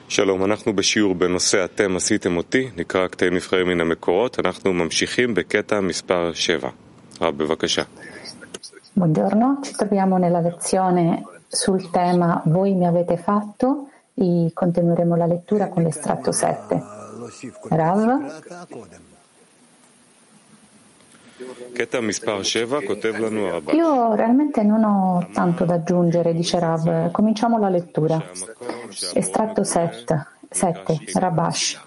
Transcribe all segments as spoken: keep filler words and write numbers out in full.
שלום, אנחנו בשיעור בנושא אתם עשיתם אותי, נקרא קטעים נבחרים מן המקורות, אנחנו ממשיכים בקטע מספר שבע. רב, בבקשה. Buongiorno, ci troviamo nella lezione sul tema Voi mi avete fatto e continueremo la lettura con l'estratto sette. Rav? Io realmente non ho tanto da aggiungere, dice Rav. Cominciamo la lettura. Estratto sette, Rabash.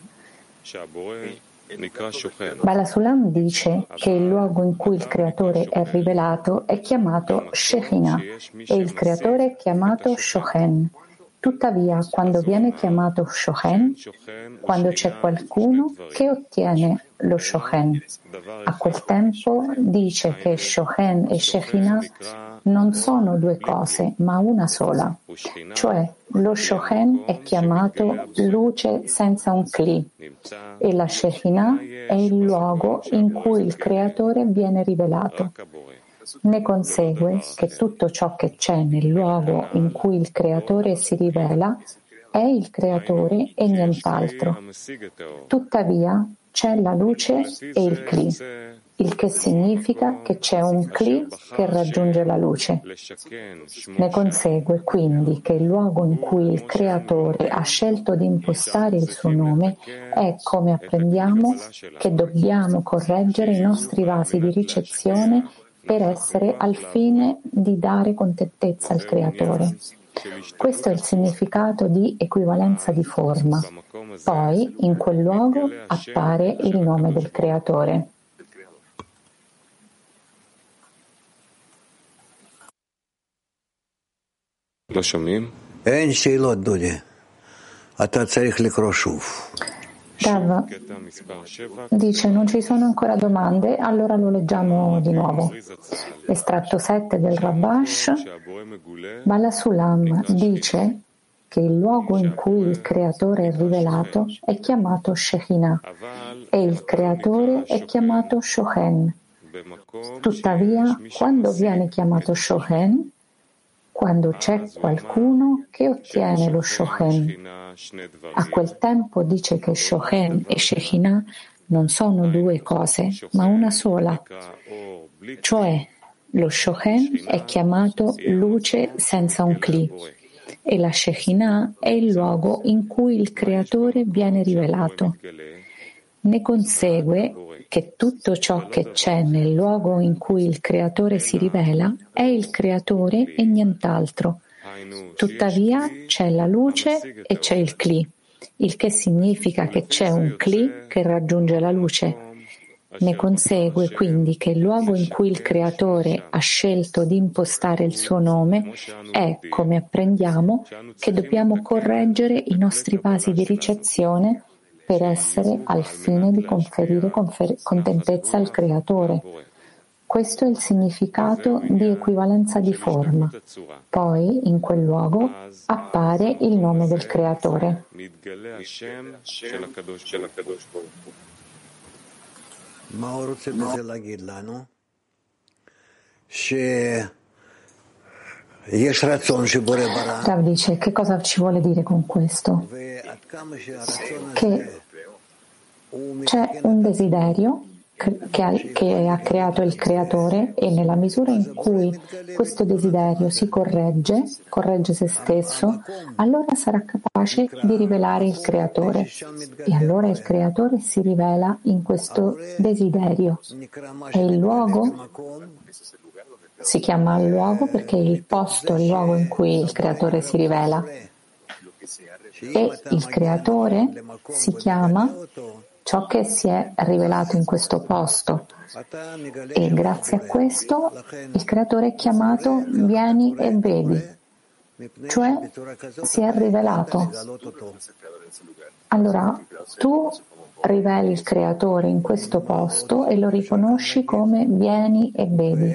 Bala Sulam dice che il luogo in cui il creatore è rivelato è chiamato Shekhinah e il creatore è chiamato Shochen. Tuttavia, quando viene chiamato Shochen, quando c'è qualcuno che ottiene lo Shochen, a quel tempo dice che Shochen e Shekhinah non sono due cose, ma una sola. Cioè, lo Shochen è chiamato luce senza un Kli e la Shekhinah è il luogo in cui il creatore viene rivelato. Ne consegue che tutto ciò che c'è nel luogo in cui il creatore si rivela è il creatore e nient'altro. Tuttavia c'è la luce e il Kli, il che significa che c'è un Kli che raggiunge la luce. Ne consegue quindi che il luogo in cui il creatore ha scelto di impostare il suo nome è, come apprendiamo, che dobbiamo correggere i nostri vasi di ricezione per essere al fine di dare contentezza al creatore. Questo è il significato di equivalenza di forma. Poi, in quel luogo, appare il nome del creatore. לא שומעים? אין שאלות, דודי. אתה צריך לקרוא שוב. Rav dice non ci sono ancora domande, allora lo leggiamo di nuovo. Estratto sette del Rabash. Bala Sulam dice che il luogo in cui il creatore è rivelato è chiamato Shekhinah e il creatore è chiamato Shochen. Tuttavia, quando viene chiamato Shochen, quando c'è qualcuno che ottiene lo Shochen, a quel tempo dice che Shochen e Shekhinah non sono due cose, ma una sola. Cioè, lo Shochen è chiamato luce senza un Kli e la Shekhinah è il luogo in cui il creatore viene rivelato. Ne consegue che tutto ciò che c'è nel luogo in cui il creatore si rivela è il creatore e nient'altro. Tuttavia c'è la luce e c'è il Kli, il che significa che c'è un Kli che raggiunge la luce. Ne consegue quindi che il luogo in cui il creatore ha scelto di impostare il suo nome è, come apprendiamo, che dobbiamo correggere i nostri vasi di ricezione per essere al fine di conferire confer- contentezza al creatore. Questo è il significato di equivalenza di forma. Poi, in quel luogo, appare il nome del creatore. Rav dice, che cosa ci vuole dire con questo? Che c'è un desiderio che ha, che ha creato il creatore e nella misura in cui questo desiderio si corregge, corregge se stesso, allora sarà capace di rivelare il creatore e allora il creatore si rivela in questo desiderio. E il luogo si chiama luogo perché il posto è il luogo in cui il creatore si rivela e il creatore si chiama ciò che si è rivelato in questo posto e grazie a questo il creatore è chiamato vieni e vedi, cioè si è rivelato. Allora tu riveli il creatore in questo posto e lo riconosci come vieni e vedi.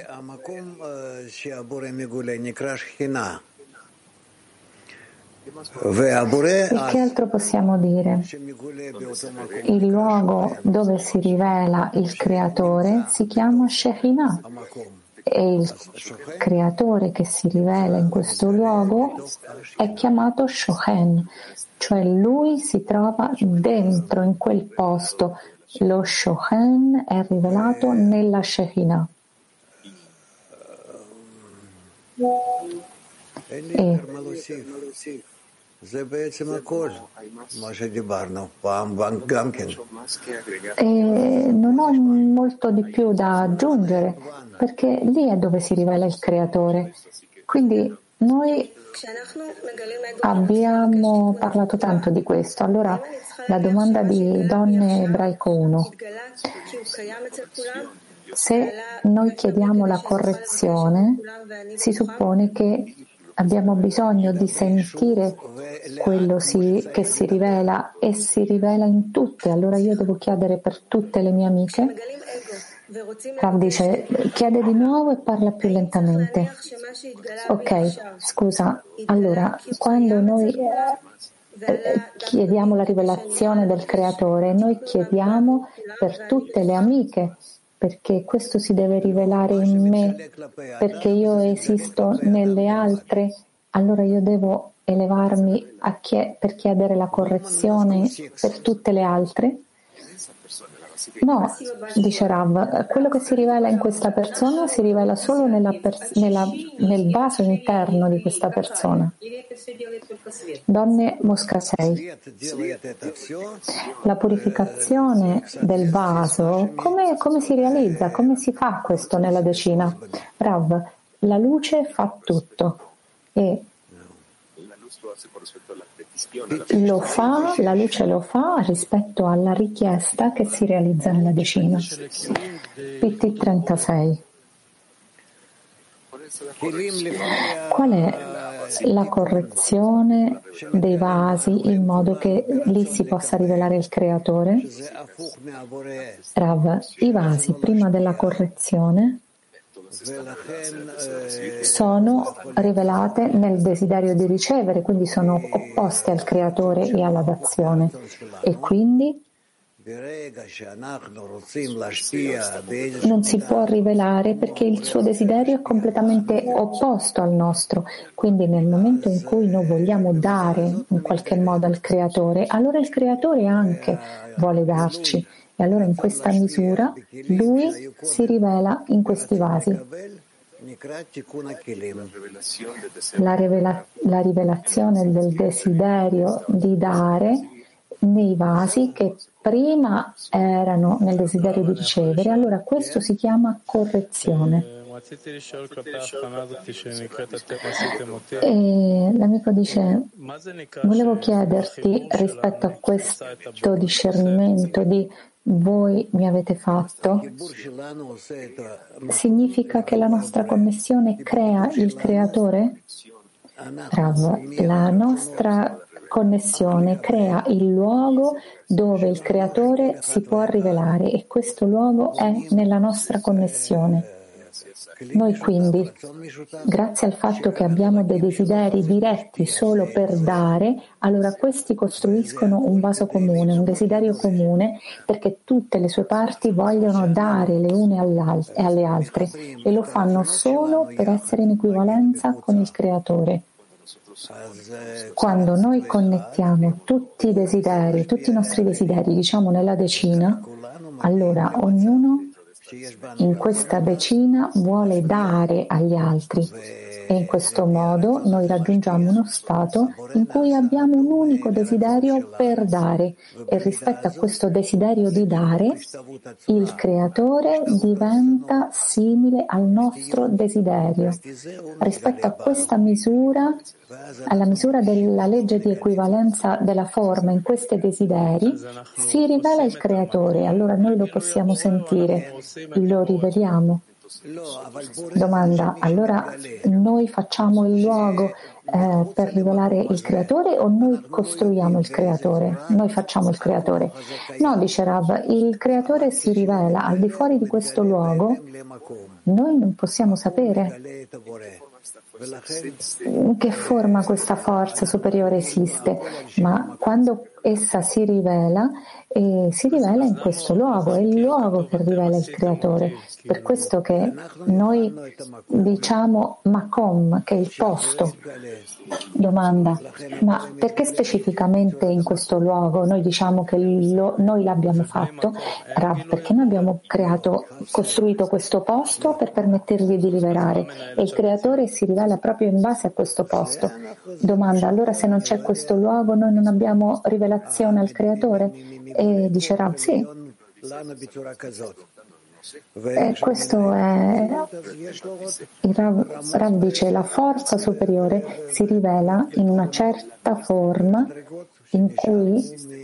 E che altro possiamo dire? Il luogo dove si rivela il creatore si chiama Shekhinah E il creatore che si rivela in questo luogo è chiamato Shochen, cioè lui si trova dentro, in quel posto. Lo Shochen è rivelato nella Shekhinah. E E non ho molto di più da aggiungere, perché lì è dove si rivela il creatore. Quindi noi abbiamo parlato tanto di questo. Allora la domanda di Donne Ebraico uno. Se noi chiediamo la correzione, si suppone che abbiamo bisogno di sentire quello si, che si rivela e si rivela in tutte. Allora io devo chiedere per tutte le mie amiche. Rav dice, chiede di nuovo e parla più lentamente. Ok, scusa. Allora, quando noi eh, chiediamo la rivelazione del creatore, noi chiediamo per tutte le amiche, perché questo si deve rivelare in me, perché io esisto nelle altre, allora io devo elevarmi a chie- per chiedere la correzione per tutte le altre? No, dice Rav, quello che si rivela in questa persona si rivela solo nella pers- nella, nel vaso interno di questa persona. Donne Mosca sei. La purificazione del vaso, come, come si realizza? Come si fa questo nella decina? Rav, la luce fa tutto e lo fa, la luce lo fa rispetto alla richiesta che si realizza nella decina. P T trentasei. Qual è la correzione dei vasi in modo che lì si possa rivelare il creatore? Rav, i vasi prima della correzione sono rivelate nel desiderio di ricevere, quindi sono opposte al creatore e alla dazione, e quindi non si può rivelare perché il suo desiderio è completamente opposto al nostro. Quindi nel momento in cui noi vogliamo dare in qualche modo al creatore, allora il creatore anche vuole darci. E allora in questa misura lui si rivela in questi vasi. La, rivela- la rivelazione del desiderio di dare nei vasi che prima erano nel desiderio di ricevere, allora questo si chiama correzione. E l'amico dice, volevo chiederti rispetto a questo discernimento di voi mi avete fatto, significa che la nostra connessione crea il creatore? Rav, la nostra connessione crea il luogo dove il creatore si può rivelare e questo luogo è nella nostra connessione. Noi quindi, grazie al fatto che abbiamo dei desideri diretti solo per dare, allora questi costruiscono un vaso comune, un desiderio comune, perché tutte le sue parti vogliono dare le une alle altre e lo fanno solo per essere in equivalenza con il creatore. Quando noi connettiamo tutti i desideri, tutti i nostri desideri, diciamo nella decina, allora ognuno in questa decina vuole dare agli altri e in questo modo noi raggiungiamo uno stato in cui abbiamo un unico desiderio per dare e rispetto a questo desiderio di dare il creatore diventa simile al nostro desiderio. Rispetto a questa misura, alla misura della legge di equivalenza della forma in questi desideri, si rivela il creatore, allora noi lo possiamo sentire, lo riveliamo. Domanda, allora noi facciamo il luogo eh, per rivelare il creatore o noi costruiamo il creatore? Noi facciamo il creatore? No, dice Rav, il creatore si rivela al di fuori di questo luogo, noi non possiamo sapere. che forma questa forza superiore esiste, ma quando essa si rivela, eh, si rivela in questo luogo, è il luogo che rivela il Creatore. Per questo che noi diciamo Makom, che è il posto. Domanda, ma perché specificamente in questo luogo noi diciamo che lo, noi l'abbiamo fatto? Rav, perché noi abbiamo creato, costruito questo posto per permettergli di liberare e il Creatore si rivela proprio in base a questo posto. Domanda, allora se non c'è questo luogo noi non abbiamo rivelazione al Creatore? E dice Rav, sì. E questo è il Rav, Rav dice la forza superiore si rivela in una certa forma in cui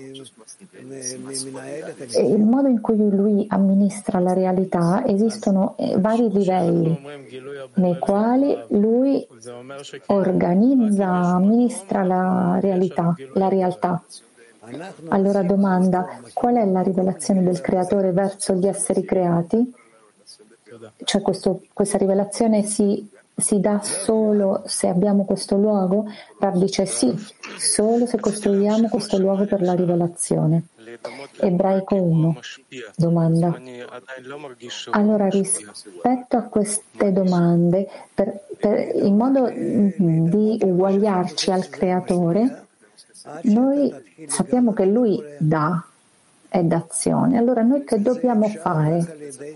il modo in cui lui amministra la realtà esistono vari livelli nei quali lui organizza, amministra la realtà, la realtà. Allora domanda, qual è la rivelazione del Creatore verso gli esseri creati? Cioè questo, questa rivelazione si, si dà solo se abbiamo questo luogo? Rav dice sì, solo se costruiamo questo luogo per la rivelazione. Ebraico uno. Domanda. Allora rispetto a queste domande, per, per, in modo di uguagliarci al Creatore, noi sappiamo che Lui dà, è d'azione. Allora noi che dobbiamo fare?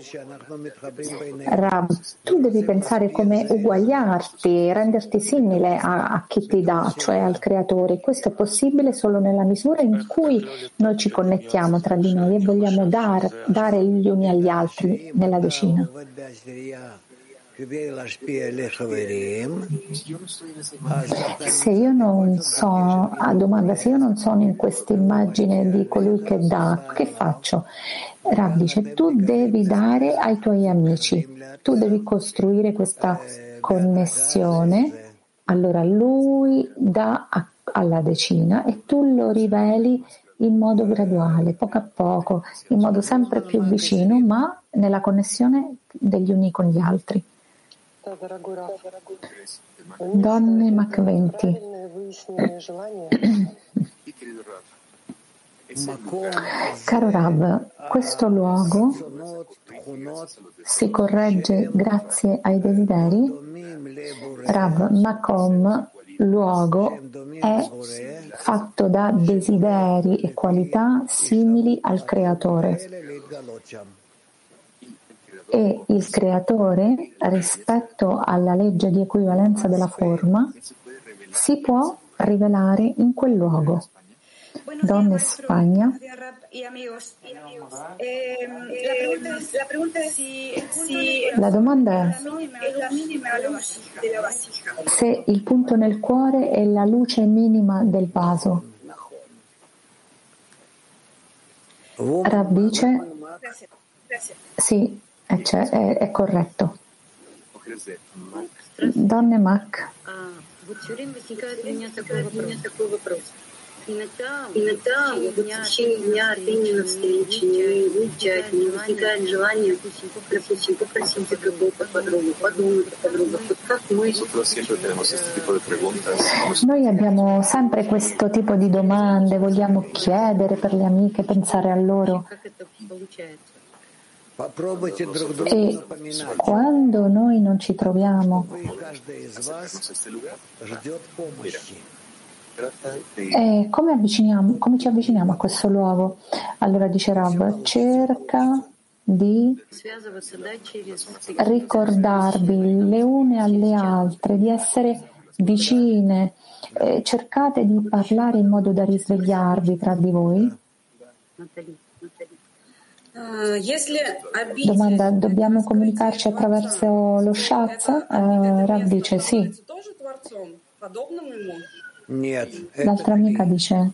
Rab, tu devi pensare come uguagliarti, renderti simile a, a chi ti dà, cioè al Creatore. Questo è possibile solo nella misura in cui noi ci connettiamo tra di noi e vogliamo dar, dare gli uni agli altri nella decina. Se io non so, a domanda, se io non sono in questa immagine di colui che dà, che faccio? Rav dice, tu devi dare ai tuoi amici, tu devi costruire questa connessione, allora lui dà a, alla decina e tu lo riveli in modo graduale, poco a poco, in modo sempre più vicino, ma nella connessione degli uni con gli altri. Donne Mach venti. Caro Rav, questo luogo si corregge grazie ai desideri? Rav, Makom, luogo, è fatto da desideri e qualità simili al Creatore. E il Creatore, rispetto alla legge di equivalenza della forma, si può rivelare in quel luogo. Donne Spagna. La domanda è se il punto nel cuore è la luce minima del vaso. Rav dice sì, è, è, è corretto. Donne Mac. Иногда в течение дня на встрече не выезжать, не возникает желание, допустим, попросить у другую подругу, подумать о подругах. Как мы... Noi abbiamo sempre questo tipo di domande, vogliamo chiedere per le amiche, pensare a loro. E quando noi non ci troviamo, e come, avviciniamo, come ci avviciniamo a questo luogo? Allora dice Rav, cerca di ricordarvi le une alle altre, di essere vicine, eh, cercate di parlare in modo da risvegliarvi tra di voi. Domanda, dobbiamo comunicarci attraverso lo Shatz? Uh, Rav dice sì. L'altra amica dice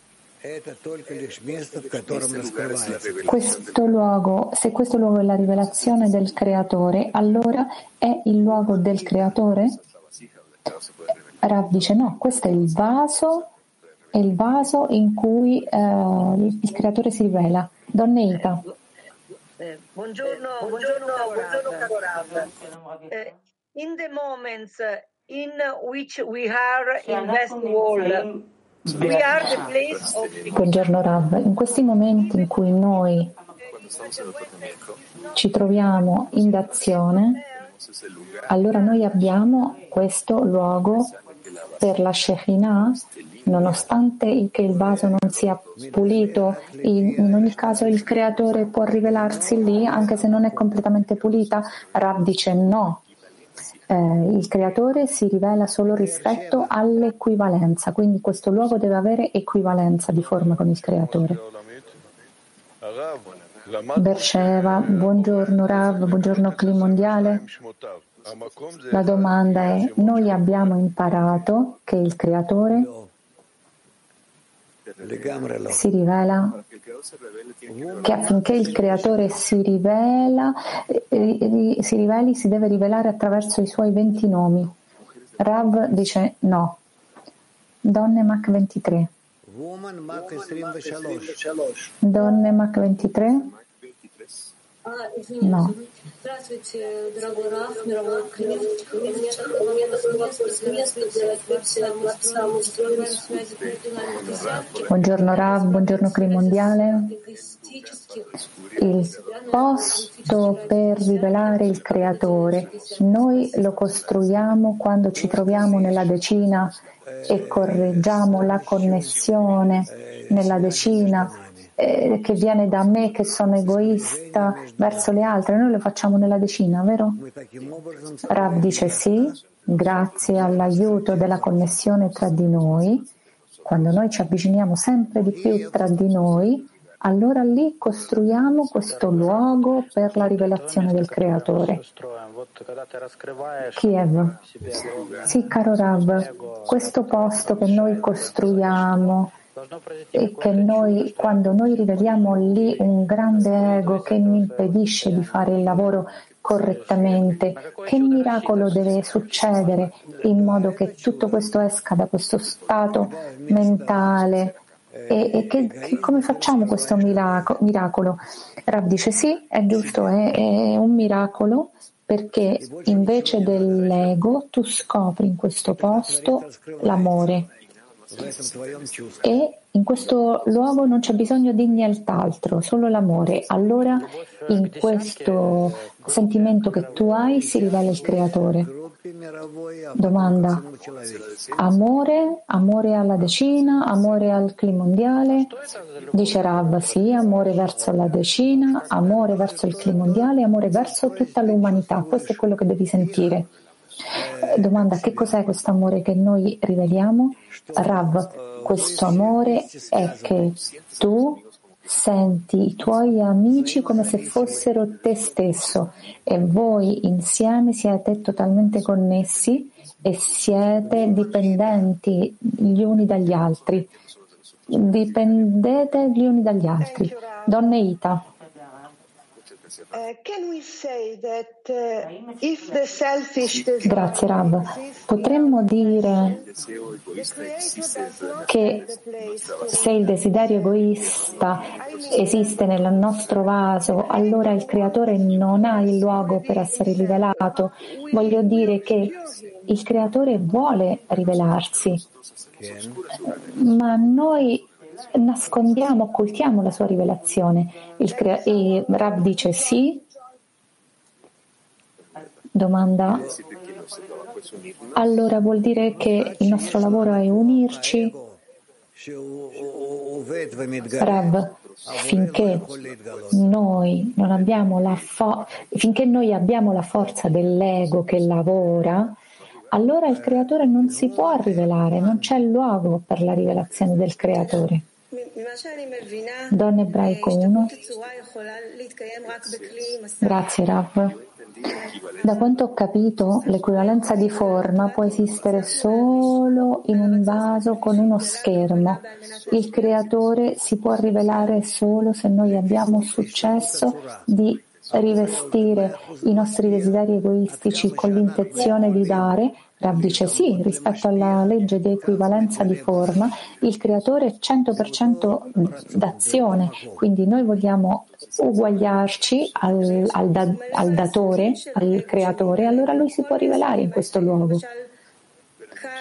questo luogo, se questo luogo è la rivelazione del Creatore, allora è il luogo del Creatore? Rav dice no, questo è il vaso, è il vaso in cui eh, il Creatore si rivela. Donneita. Eh, buongiorno, buongiorno, buongiorno caro Rav. Eh, in the moments in which we are in this world. We are the place of... Buongiorno Rav, in questi momenti in cui noi ci troviamo in d'azione, allora noi abbiamo questo luogo per la Shekhinah, nonostante che il vaso non sia pulito, in, in ogni caso il creatore può rivelarsi lì anche se non è completamente pulita. Rav dice no, eh, il creatore si rivela solo rispetto all'equivalenza, quindi questo luogo deve avere equivalenza di forma con il creatore. Bersheva, buongiorno Rav, buongiorno Cli Mondiale. La domanda è: noi abbiamo imparato che il creatore si rivela, che affinché il creatore si rivela, eh, si riveli, si deve rivelare attraverso i suoi venti nomi. Rav dice no. Donne Mach ventitré. Donne Mach ventitré? No. Buongiorno Rav, buongiorno Cri Mondiale. Il posto per rivelare il creatore, noi lo costruiamo quando ci troviamo nella decina e correggiamo la connessione nella decina eh, che viene da me, che sono egoista verso le altre. Noi lo facciamo nella decina, vero? Rav dice sì, grazie all'aiuto della connessione tra di noi, quando noi ci avviciniamo sempre di più tra di noi, allora lì costruiamo questo luogo per la rivelazione del creatore. Kiev. Sì, caro Rav, questo posto che noi costruiamo e che noi, quando noi riveliamo lì un grande ego che mi impedisce di fare il lavoro correttamente, che miracolo deve succedere in modo che tutto questo esca da questo stato mentale? E, e che, che, come facciamo questo miracolo? Rav dice sì, è giusto, è, è un miracolo, perché invece dell'ego tu scopri in questo posto l'amore e in questo luogo non c'è bisogno di nient'altro, solo l'amore. Allora in questo sentimento che tu hai si rivela il creatore. Domanda: amore, amore alla decina, amore al Cli Mondiale? Dice Rav, sì, amore verso la decina, amore verso il Cli Mondiale, amore verso tutta l'umanità. Questo è quello che devi sentire. Domanda: che cos'è questo amore che noi riveliamo? Rav, questo amore è che tu senti i tuoi amici come se fossero te stesso e voi insieme siete totalmente connessi e siete dipendenti gli uni dagli altri. Dipendete gli uni dagli altri. Donne Ita. Grazie Rav. Potremmo dire che se il desiderio egoista esiste nel nostro vaso, allora il creatore non ha il luogo per essere rivelato. Voglio dire che il creatore vuole rivelarsi, ma noi nascondiamo, occultiamo la sua rivelazione. Il crea- e Rav dice sì. Domanda: allora vuol dire che il nostro lavoro è unirci? Rav, finché noi non abbiamo la fo- finché noi abbiamo la forza dell'ego che lavora, allora il creatore non si può rivelare, non c'è luogo per la rivelazione del creatore. Donna Ebraico uno. Grazie Rav. Da quanto ho capito, l'equivalenza di forma può esistere solo in un vaso con uno schermo. Il creatore si può rivelare solo se noi abbiamo successo di rivestire i nostri desideri egoistici con l'intenzione di dare. Rav dice sì, rispetto alla legge di equivalenza di forma, il creatore è cento per cento d'azione, quindi noi vogliamo uguagliarci al, al, da, al datore, al creatore, allora lui si può rivelare in questo luogo.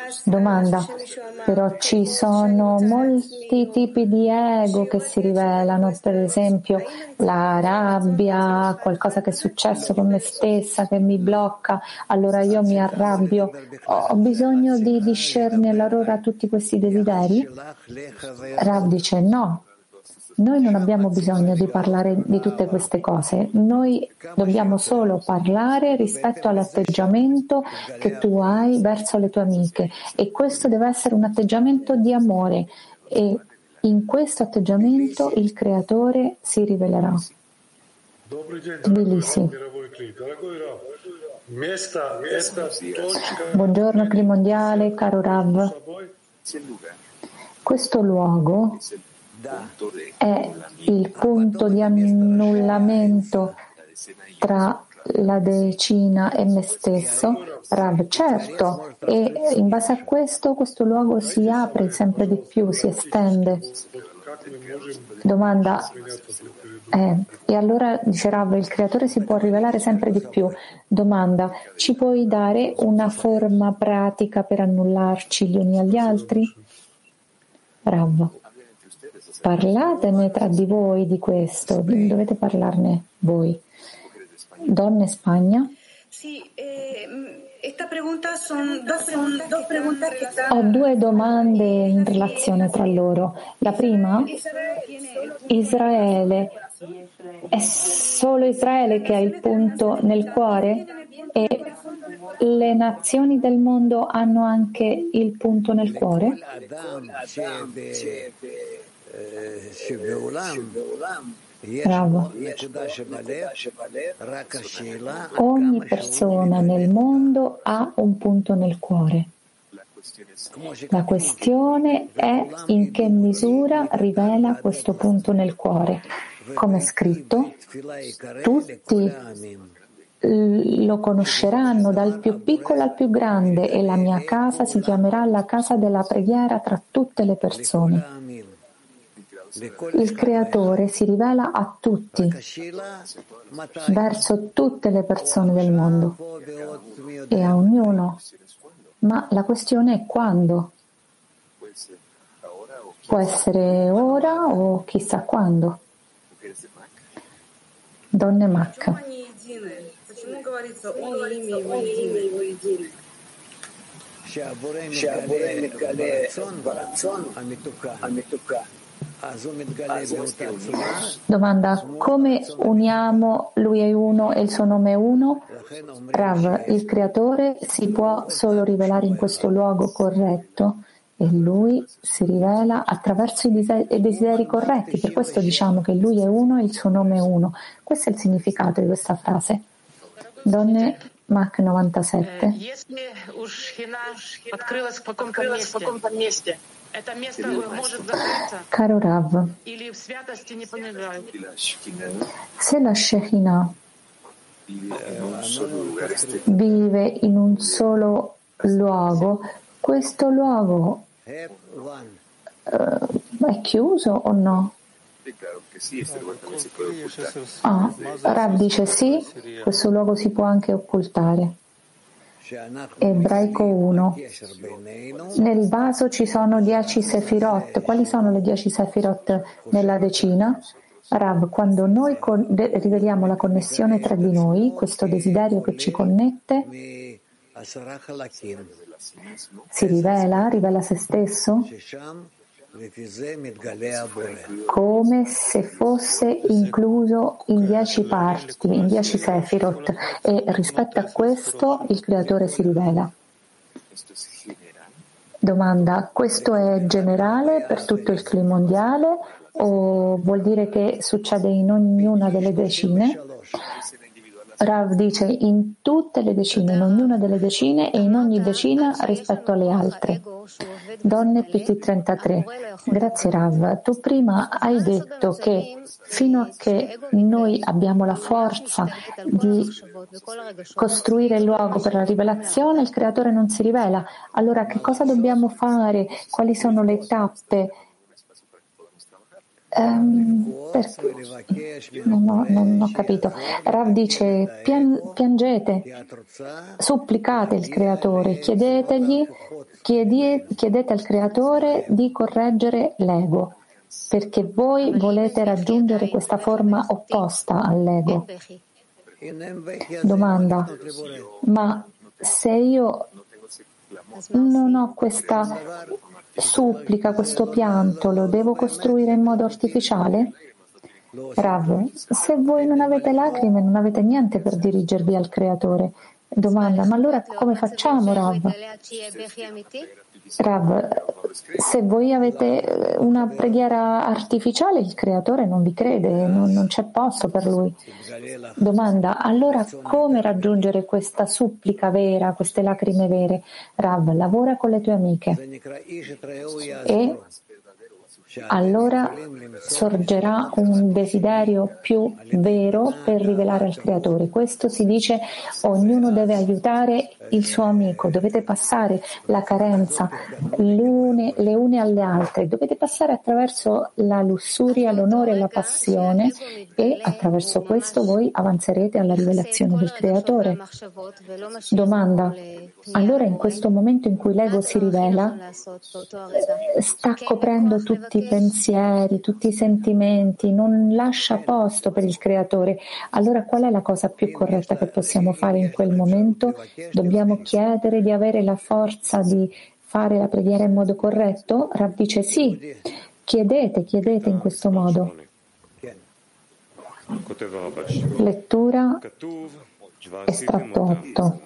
Domanda. Però ci sono molti tipi di ego che si rivelano, per esempio la rabbia, qualcosa che è successo con me stessa che mi blocca, allora io mi arrabbio. Ho bisogno di discernere allora tutti questi desideri? Rav dice no. Noi non abbiamo bisogno di parlare di tutte queste cose, noi dobbiamo solo parlare rispetto all'atteggiamento che tu hai verso le tue amiche e questo deve essere un atteggiamento di amore e in questo atteggiamento il Creatore si rivelerà. Tbilisi. Buongiorno Cli Mondiale, caro Rav. Questo luogo è il punto di annullamento tra la decina e me stesso, Rav, certo, e in base a questo, questo luogo si apre sempre di più, si estende. Domanda, eh, e allora, dice Rav, il Creatore si può rivelare sempre di più. Domanda, ci puoi dare una forma pratica per annullarci gli uni agli altri? Rav. Parlatene tra di voi di questo, dovete parlarne voi. Donne Spagna? Sì, eh, esta pregunta son dos, dos preguntas que están... Ho due domande in relazione tra loro. La prima, Israele, è solo Israele che ha il punto nel cuore? E le nazioni del mondo hanno anche il punto nel cuore? Bravo. Ogni persona nel mondo ha un punto nel cuore. La questione è in che misura rivela questo punto nel cuore. Come è scritto, tutti lo conosceranno dal più piccolo al più grande e la mia casa si chiamerà la casa della preghiera tra tutte le persone. Il Creatore si rivela a tutti, verso tutte le persone del mondo e a ognuno. Ma la questione è quando. Può essere ora o chissà quando. Donne Mac. Domanda, come uniamo lui è uno e il suo nome è uno? Rav, il Creatore si può solo rivelare in questo luogo corretto e lui si rivela attraverso i desideri corretti, per questo diciamo che lui è uno e il suo nome è uno. Questo è il significato di questa frase. Donne Mac novantasette. Caro Rav, se la Shekhinah vive in un solo luogo, questo luogo uh, è chiuso o no? Ah, Rav dice sì, questo luogo si può anche occultare. Ebraico uno. Nel vaso ci sono dieci sefirot. Quali sono le dieci sefirot nella decina? Rav, quando noi con- de- riveliamo la connessione tra di noi, questo desiderio che ci connette, si rivela, rivela se stesso, come se fosse incluso in dieci parti, in dieci sefirot, e rispetto a questo il Creatore si rivela. Domanda, questo è generale per tutto il Cli mondiale o vuol dire che succede in ognuna delle decine? Rav dice in tutte le decine, in ognuna delle decine e in ogni decina rispetto alle altre. Donne P T trentatré. Grazie Rav. Tu prima hai detto che fino a che noi abbiamo la forza di costruire il luogo per la rivelazione, il Creatore non si rivela. Allora che cosa dobbiamo fare? Quali sono le tappe Um, per... non, ho, non ho capito. Rav dice pian, piangete, supplicate il Creatore, chiedetegli, chiedie, chiedete al Creatore di correggere l'ego, perché voi volete raggiungere questa forma opposta all'ego. Domanda: ma se io non ho questa supplica, questo pianto, lo devo costruire in modo artificiale? Rav, se voi non avete lacrime, non avete niente per dirigervi al Creatore. Domanda: ma allora come facciamo, Rav? Rav, se voi avete una preghiera artificiale, il Creatore non vi crede, non, non c'è posto per lui. Domanda: allora come raggiungere questa supplica vera, queste lacrime vere? Rav, lavora con le tue amiche e allora sorgerà un desiderio più vero per rivelare al Creatore. Questo si dice: ognuno deve aiutare il suo amico, dovete passare la carenza l'une, le une alle altre, dovete passare attraverso la lussuria, l'onore e la passione, e attraverso questo voi avanzerete alla rivelazione del Creatore. Domanda: allora in questo momento in cui l'ego si rivela, sta coprendo tutti i pensieri, tutti i sentimenti, non lascia posto per il Creatore. Allora qual è la cosa più corretta che possiamo fare in quel momento? Dobbiamo chiedere di avere la forza di fare la preghiera in modo corretto? Rav dice sì, chiedete, chiedete in questo modo. Lettura estratto otto.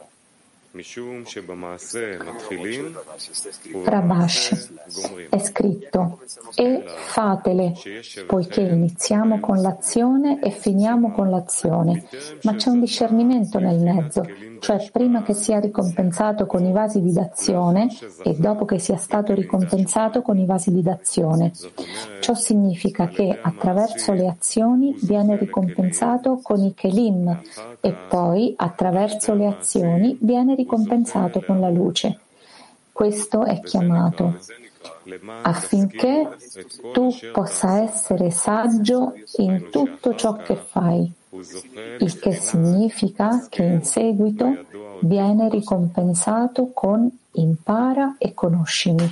Rabash, è scritto: e fatele, poiché iniziamo con l'azione e finiamo con l'azione, ma c'è un discernimento nel mezzo, cioè prima che sia ricompensato con i vasi di d'azione e dopo che sia stato ricompensato con i vasi di d'azione. Ciò significa che attraverso le azioni viene ricompensato con i kelim e poi attraverso le azioni viene ricompensato con la luce. Questo è chiamato affinché tu possa essere saggio in tutto ciò che fai, il che significa che in seguito viene ricompensato con impara e conoscimi.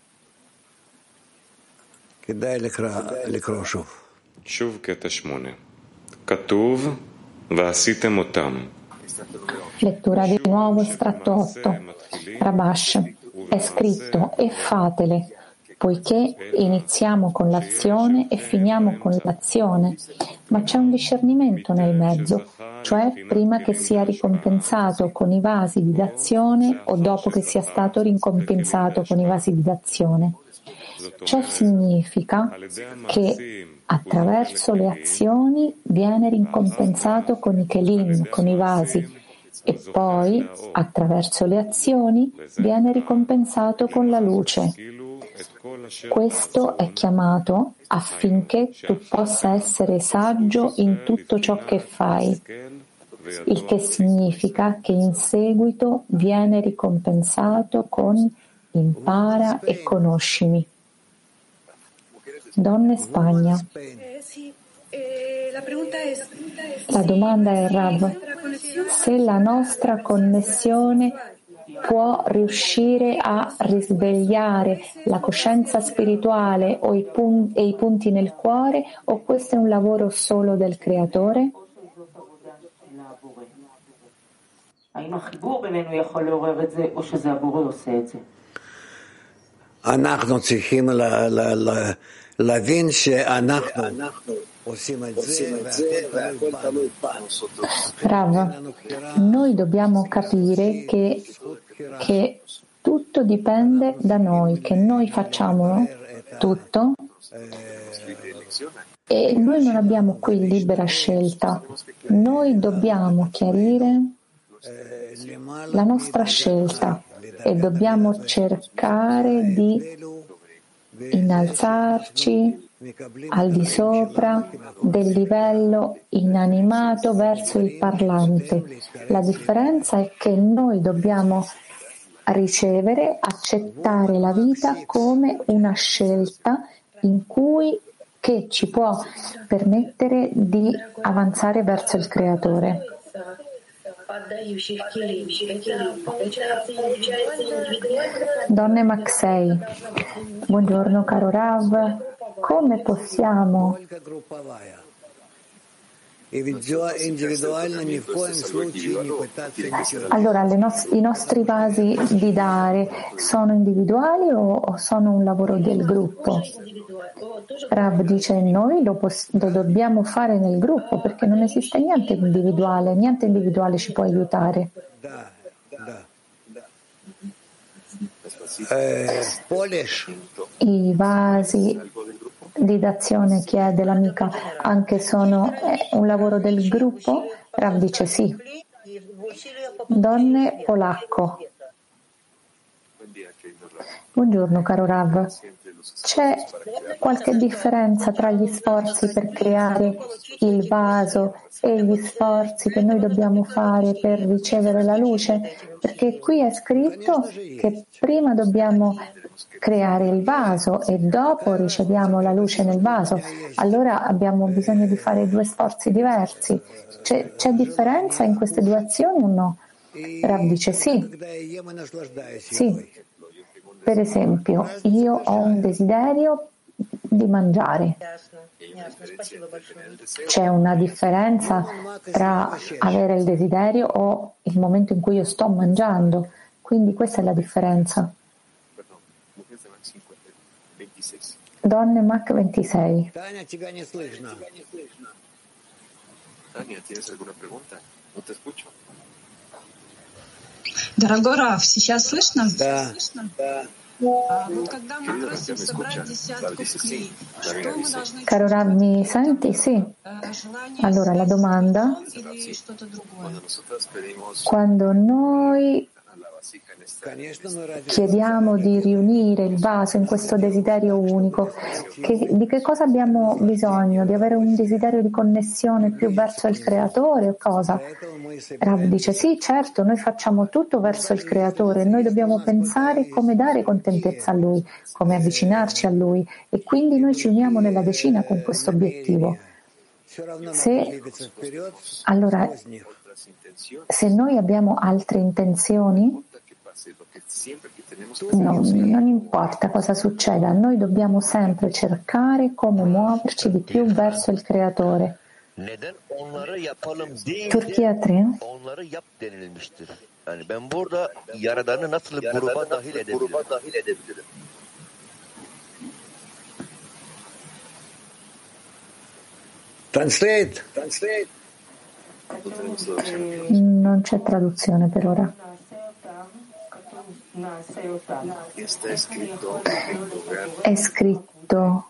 שוב קטע שמונה. כתוב ועשיתם אותם. Lettura di nuovo estratto otto. Rabash, è scritto: e fatele, poiché iniziamo con l'azione e finiamo con l'azione, ma c'è un discernimento nel mezzo, cioè prima che sia ricompensato con i vasi di d'azione o dopo che sia stato ricompensato con i vasi di d'azione. Ciò significa che attraverso le azioni viene ricompensato con i kelim, con i vasi, e poi attraverso le azioni viene ricompensato con la luce. Questo è chiamato affinché tu possa essere saggio in tutto ciò che fai, il che significa che in seguito viene ricompensato con impara e conoscimi. Donne Spagna. La domanda è, Rav, se la nostra connessione può riuscire a risvegliare la coscienza spirituale o i pun- e i punti nel cuore, o questo è un lavoro solo del Creatore? אנחנו צריכים להבין שאנחנו עושים את זה והכל תלוי בנו. Rav, noi dobbiamo capire che, che tutto dipende da noi, che noi facciamo tutto e noi non abbiamo qui libera scelta. Noi dobbiamo chiarire la nostra scelta e dobbiamo cercare di innalzarci al di sopra del livello inanimato verso il parlante. La differenza è che noi dobbiamo ricevere, accettare la vita come una scelta in cui che ci può permettere di avanzare verso il Creatore. Donne Maxei, buongiorno caro Rav, come possiamo allora le nos- i nostri vasi di dare sono individuali o, o sono un lavoro del gruppo? Rav dice noi lo, pos- lo dobbiamo fare nel gruppo perché non esiste niente individuale, niente individuale ci può aiutare. I vasi di d'azione, chiede l'amica, anche sono eh, un lavoro del gruppo? Rav dice sì. Donne polacco. Buongiorno caro Rav. C'è qualche differenza tra gli sforzi per creare il vaso e gli sforzi che noi dobbiamo fare per ricevere la luce? Perché qui è scritto che prima dobbiamo creare il vaso e dopo riceviamo la luce nel vaso. Allora abbiamo bisogno di fare due sforzi diversi. C'è, c'è differenza in queste due azioni o no? Rav dice sì. Sì. Per esempio, io ho un desiderio di mangiare. C'è una differenza tra avere il desiderio o il momento in cui io sto mangiando. Quindi questa è la differenza. Donne Mac ventisei. Tania, ¿tienes alguna pregunta? No te escucho. Дорогой Рав, сейчас слышно? Да. Да. А вот когда мы просим собрать десятку клей, что мы должны Caro Rav, mi senti? Sì. Allora la domanda, quando noi chiediamo di riunire il vaso in questo desiderio unico, che, di che cosa abbiamo bisogno? Di avere un desiderio di connessione più verso il Creatore o cosa? Rav dice sì, certo, noi facciamo tutto verso il Creatore, noi dobbiamo pensare come dare contentezza a Lui, come avvicinarci a Lui e quindi noi ci uniamo nella decina con questo obiettivo. Se, allora, se noi abbiamo altre intenzioni, No, non importa cosa succeda, noi dobbiamo sempre cercare come muoverci di più verso il Creatore. Turchia tre. Translate. Non c'è traduzione per ora. È scritto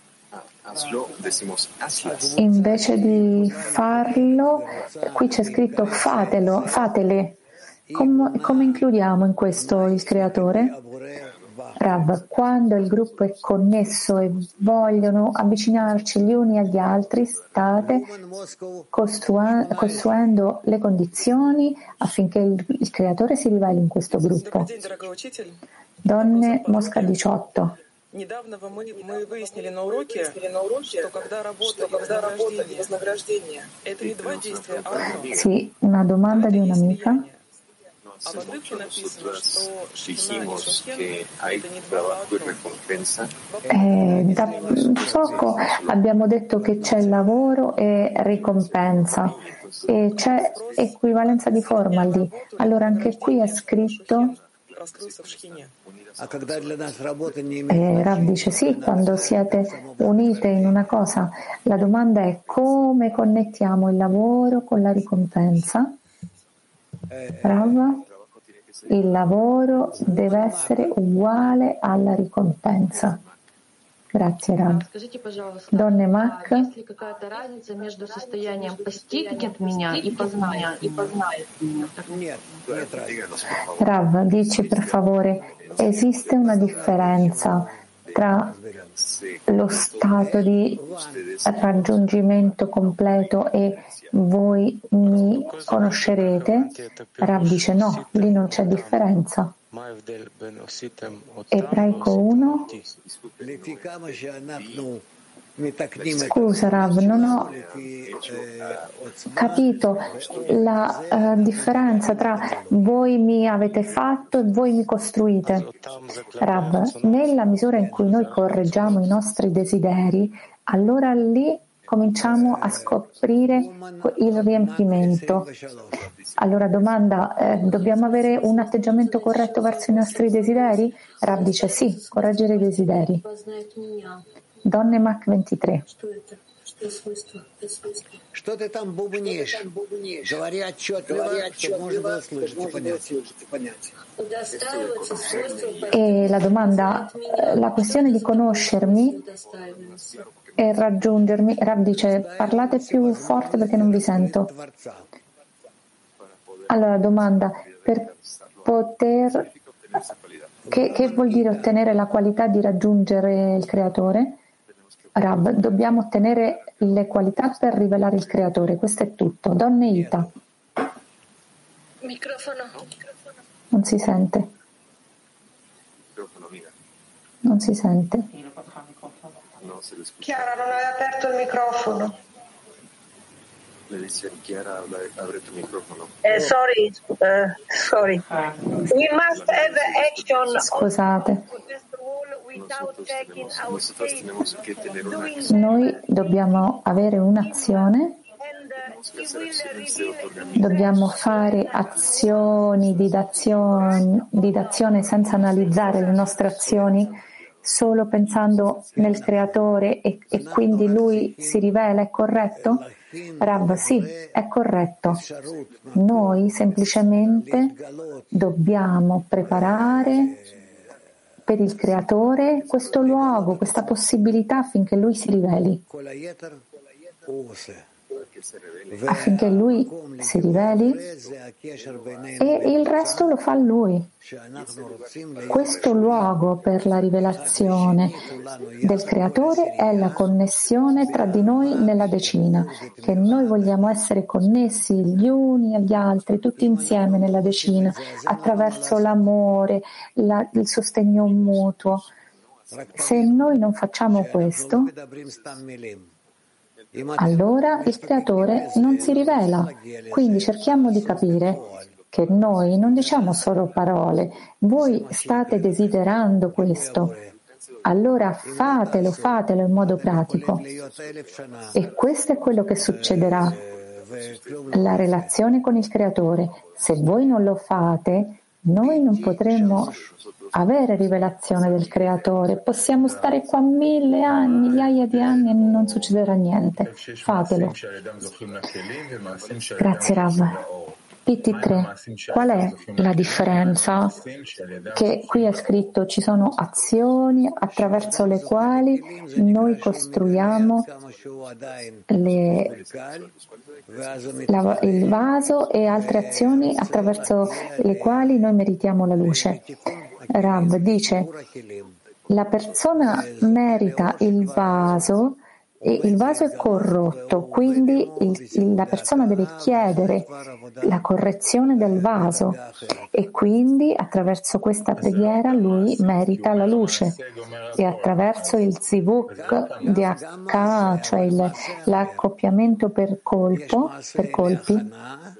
invece di farlo, qui c'è scritto fatelo, fatele. Com- come includiamo in questo il Creatore? Rav, quando il gruppo è connesso e vogliono avvicinarci gli uni agli altri, state costrua- costruendo le condizioni affinché il, il Creatore si riveli in questo gruppo. Donne Mosca diciotto. Недавно мы, мы выяснили на уроке, что когда работа и вознаграждение, вознаграждение это не два действия, а одно. Sì, una domanda di un'amica. А в отрывке написано, что шхина и шахен это не два, а одно. Eh, da poco abbiamo detto che c'è lavoro e ricompensa e c'è equivalenza di forma lì. Allora anche qui è scritto. Eh, Rav dice sì, quando siete unite in una cosa, la domanda è come connettiamo il lavoro con la ricompensa? Rav, il lavoro deve essere uguale alla ricompensa. Grazie Rav. Donne Mac. Rav, dici per favore, esiste una differenza tra lo stato di raggiungimento completo e voi mi conoscerete? Rav dice no, lì non c'è differenza. Ebraico uno. Scusa Rav, non ho capito la uh, differenza tra voi mi avete fatto e voi mi costruite. Rav, nella misura in cui noi correggiamo i nostri desideri, allora lì cominciamo a scoprire il riempimento. Allora domanda, eh, dobbiamo avere un atteggiamento corretto verso i nostri desideri? Rav dice sì, correggere i desideri. Donne Mac ventitré. Что ты там бубнишь? Говори отчетливо, чтобы можно было слышать и понять. E la domanda, la questione di conoscermi e raggiungermi, Rav dice parlate più forte perché non vi sento. Allora domanda, per poter, che, che vuol dire ottenere la qualità di raggiungere il creatore? Rav, dobbiamo ottenere le qualità per rivelare il creatore, questo è tutto. Donne Ita. Microfono. Non si sente. Non si sente. Chiara, non hai aperto il microfono. Eh, sorry, uh, sorry. We must have action. Scusate. Noi dobbiamo avere un'azione, dobbiamo fare azioni di d'azione, di d'azione senza analizzare le nostre azioni, solo pensando nel creatore e, e quindi lui si rivela, è corretto? Rav, sì, è corretto. Noi semplicemente dobbiamo preparare per il creatore questo luogo, questa possibilità affinché lui si riveli. Affinché lui si riveli e il resto lo fa lui. Questo luogo per la rivelazione del creatore è la connessione tra di noi nella decina, che noi vogliamo essere connessi gli uni agli altri, tutti insieme nella decina, attraverso l'amore, la, il sostegno mutuo. Se noi non facciamo questo, allora il creatore non si rivela. Quindi cerchiamo di capire che noi non diciamo solo parole, voi state desiderando questo, allora fatelo, fatelo in modo pratico. E questo è quello che succederà, la relazione con il creatore. Se voi non lo fate, noi non potremo avere rivelazione del creatore, possiamo stare qua mille anni, migliaia di anni e non succederà niente. Fatelo. Grazie Rav. P T tre, qual è la differenza? Che qui è scritto ci sono azioni attraverso le quali noi costruiamo le, la, il vaso e altre azioni attraverso le quali noi meritiamo la luce. Rav dice la persona merita il vaso e il vaso è corrotto, quindi il, il, la persona deve chiedere la correzione del vaso e quindi attraverso questa preghiera lui merita la luce e attraverso il zivuk di H, cioè il, l'accoppiamento per colpo, per colpi.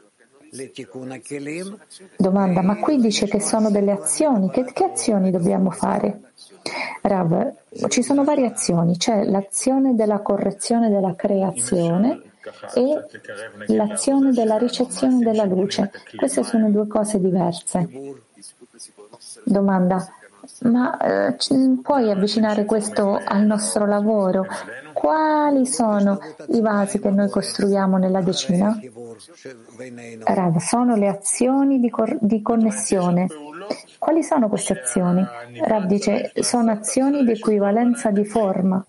Domanda, ma qui dice che sono delle azioni, che, che azioni dobbiamo fare? Rav, ci sono varie azioni, c'è l'azione della correzione della creazione e l'azione della ricezione della luce. Queste sono due cose diverse. Domanda, ma eh, puoi avvicinare questo al nostro lavoro? Quali sono i vasi che noi costruiamo nella decina? Rav, sono le azioni di, cor- di connessione. Quali sono queste azioni? Rav dice, sono azioni di equivalenza di forma.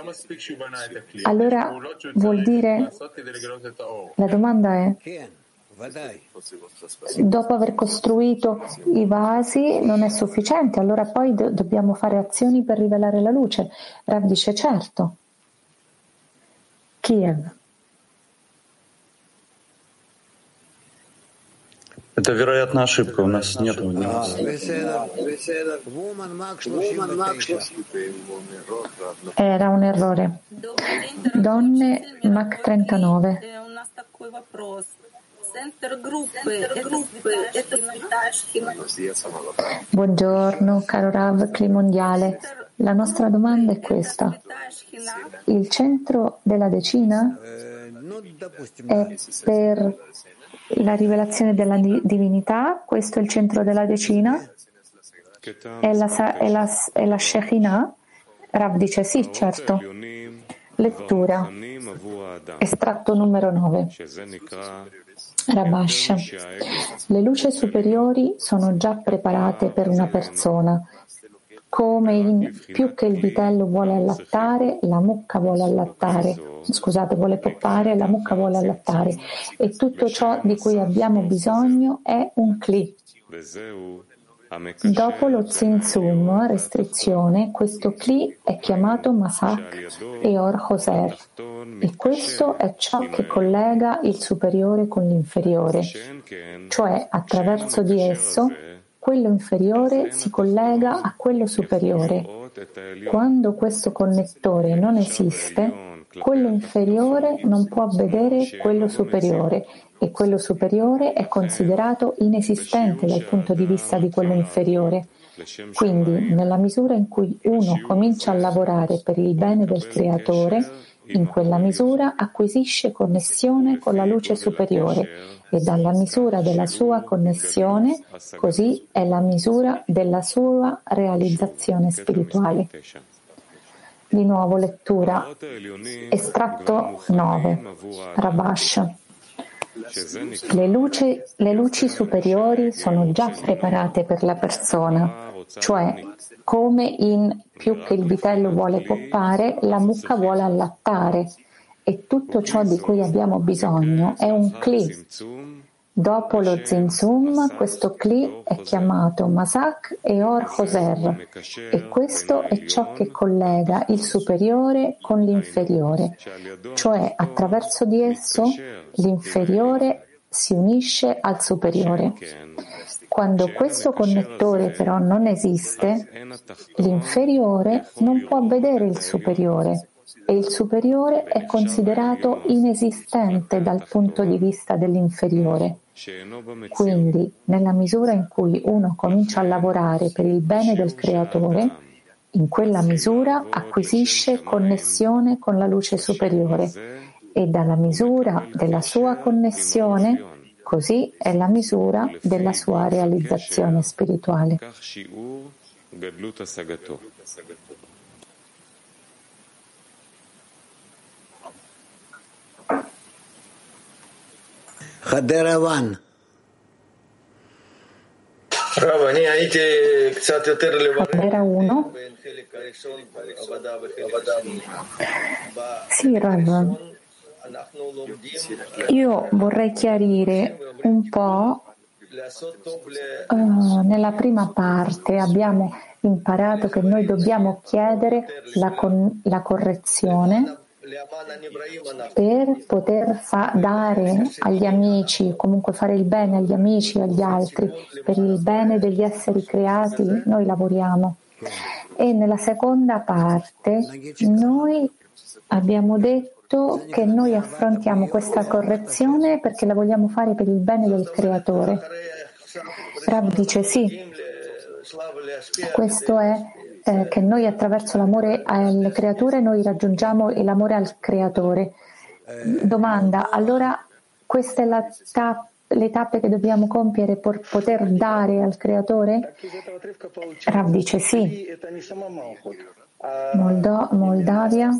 Allora vuol dire, la domanda è, Dopo aver costruito i vasi non è sufficiente, allora poi do- dobbiamo fare azioni per rivelare la luce. Rav dice certo. Kiev. Это, вероятно, ошибка. У нас нет вариантов. Era un errore. Donne Mach trentanove. Buongiorno, caro Rav Climondiale. La nostra domanda è questa. Il centro della decina è per la rivelazione della divinità, questo è il centro della decina? È la, è la, è la Shekhinah? Rav dice sì, certo. Lettura. Estratto numero nove. Rabash. Le luci superiori sono già preparate per una persona. Come in più che il vitello vuole allattare, la mucca vuole allattare, scusate, vuole poppare, la mucca vuole allattare, e tutto ciò di cui abbiamo bisogno è un cli. Dopo lo zinzum, restrizione, questo cli è chiamato masak e or hoser, e questo è ciò che collega il superiore con l'inferiore, cioè attraverso di esso quello inferiore si collega a quello superiore. Quando questo connettore non esiste, quello inferiore non può vedere quello superiore e quello superiore è considerato inesistente dal punto di vista di quello inferiore. Quindi, nella misura in cui uno comincia a lavorare per il bene del Creatore, in quella misura acquisisce connessione con la luce superiore e dalla misura della sua connessione, così è la misura della sua realizzazione spirituale. Di nuovo lettura. Estratto nove. Rabash. Le luci, le luci superiori sono già preparate per la persona, cioè come in più che il vitello vuole poppare, la mucca vuole allattare, e tutto ciò di cui abbiamo bisogno è un cli. Dopo lo zinzum, questo cli è chiamato masak e or hoser, e questo è ciò che collega il superiore con l'inferiore, cioè attraverso di esso l'inferiore si unisce al superiore. Quando questo connettore però non esiste, l'inferiore non può vedere il superiore e il superiore è considerato inesistente dal punto di vista dell'inferiore. Quindi, nella misura in cui uno comincia a lavorare per il bene del Creatore, in quella misura acquisisce connessione con la luce superiore e dalla misura della sua connessione, così è la misura della sua realizzazione spirituale. Haderavan. Hadera uno. Sì, Rav. Io vorrei chiarire un po'. Uh, nella prima parte abbiamo imparato che noi dobbiamo chiedere la, con, la correzione per poter fa- dare agli amici, comunque fare il bene agli amici e agli altri, per il bene degli esseri creati noi lavoriamo. E nella seconda parte noi abbiamo detto che noi affrontiamo questa correzione perché la vogliamo fare per il bene del Creatore. Rav dice sì, questo è eh, che noi attraverso l'amore alle creature noi raggiungiamo l'amore al Creatore. Domanda, allora questa è la ta- le tappe che dobbiamo compiere per poter dare al Creatore? Rav dice sì. Moldo- Moldavia.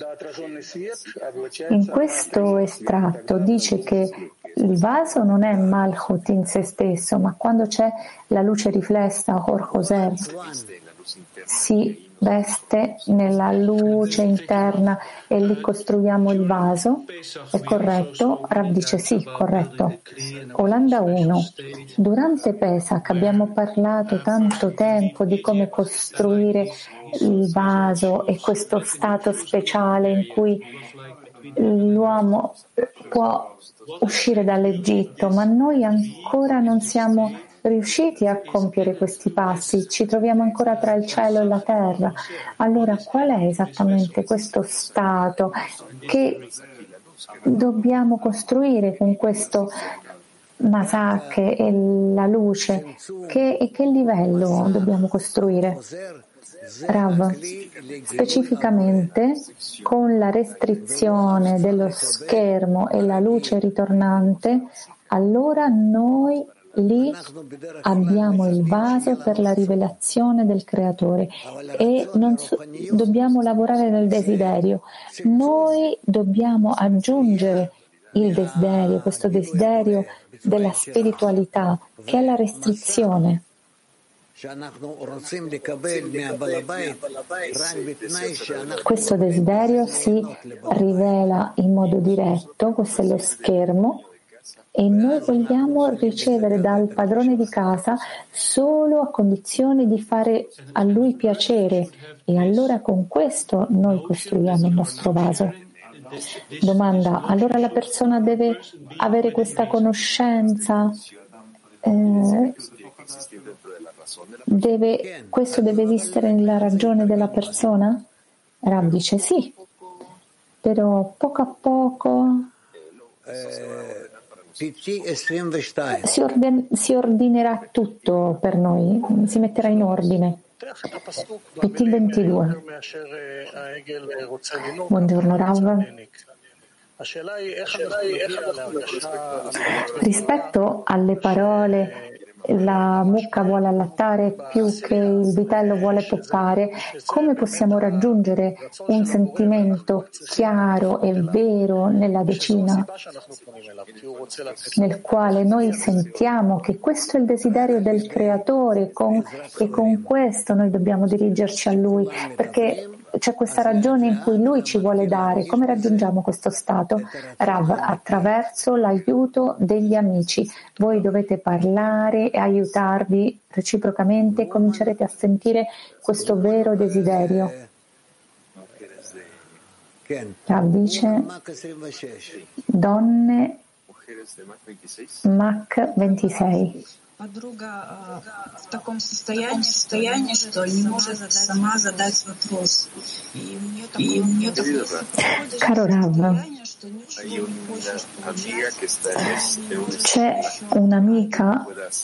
In questo estratto dice che il vaso non è Malchut in se stesso, ma quando c'è la luce riflessa, Or Hoser, si veste nella luce interna e lì costruiamo il vaso? È corretto? Rav dice sì, corretto. Olanda uno. Durante Pesach abbiamo parlato tanto tempo di come costruire il vaso e questo stato speciale in cui l'uomo può uscire dall'Egitto, ma noi ancora non siamo riusciti a compiere questi passi, ci troviamo ancora tra il cielo e la terra. Allora qual è esattamente questo stato che dobbiamo costruire con questo Masak e la luce? Che, e che livello dobbiamo costruire? Rav, specificamente con la restrizione dello schermo e la luce ritornante, allora noi lì abbiamo il vaso per la rivelazione del Creatore e non so, dobbiamo lavorare nel desiderio. Noi dobbiamo aggiungere il desiderio, questo desiderio della spiritualità, che è la restrizione. Questo desiderio si rivela in modo diretto, questo è lo schermo, e noi vogliamo ricevere dal padrone di casa solo a condizione di fare a lui piacere, e allora con questo noi costruiamo il nostro vaso. Domanda: allora la persona deve avere questa conoscenza? Eh, deve, questo deve esistere nella ragione della persona? Rav dice sì, però poco a poco si, orden, si ordinerà tutto per noi, si metterà in ordine. P T ventidue. Buongiorno Rav. Rispetto alle parole la mucca vuole allattare più che il vitello vuole poppare, come possiamo raggiungere un sentimento chiaro e vero nella decina, nel quale noi sentiamo che questo è il desiderio del Creatore con, e con questo noi dobbiamo dirigerci a Lui, perché c'è questa ragione in cui Lui ci vuole dare. Come raggiungiamo questo stato? Rav, attraverso l'aiuto degli amici. Voi dovete parlare e aiutarvi reciprocamente e comincerete a sentire questo vero desiderio. Rav dice donne Mach ventisei. Подруга в таком состоянии, состоянии, что не может сама задать вопрос. И мне такое Caro Rav, c'è un'amica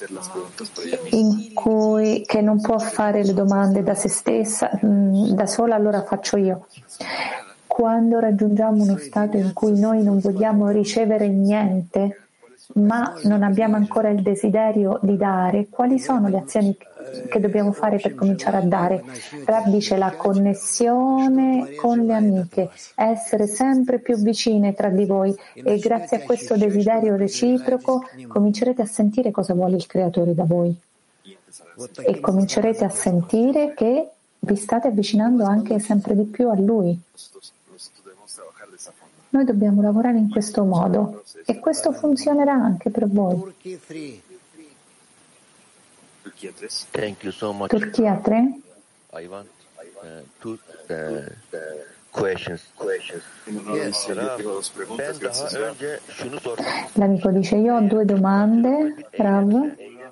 in cui, che non può fare le domande da se stessa, da sola, allora faccio io. Quando raggiungiamo uno stato in cui noi non vogliamo ricevere niente, ma non abbiamo ancora il desiderio di dare, quali sono le azioni che dobbiamo fare per cominciare a dare? Rav dice la connessione con le amiche, essere sempre più vicine tra di voi, e grazie a questo desiderio reciproco comincerete a sentire cosa vuole il Creatore da voi e comincerete a sentire che vi state avvicinando anche sempre di più a Lui. Noi dobbiamo lavorare in questo modo e questo funzionerà anche per voi. Thank you so much. Turchia tre. I want uh, two uh, questions. questions. Yes. L'amico dice io ho due domande, Rav.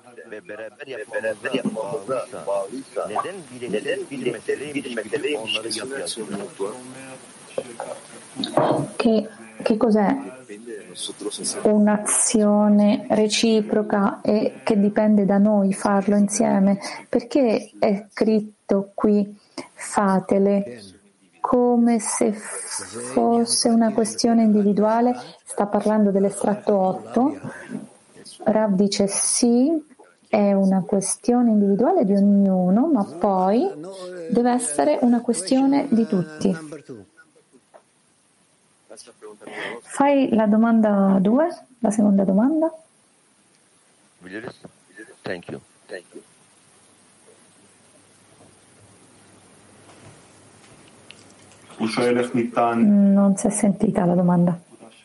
Che, che cos'è un'azione reciproca e che dipende da noi farlo insieme? Perché è scritto qui fatele come se fosse una questione individuale? Sta parlando dell'estratto otto. Rav dice sì, è una questione individuale di ognuno, ma poi deve essere una questione di tutti. Fai la domanda due, la seconda domanda. Thank you. Thank you. Non si è sentita la domanda.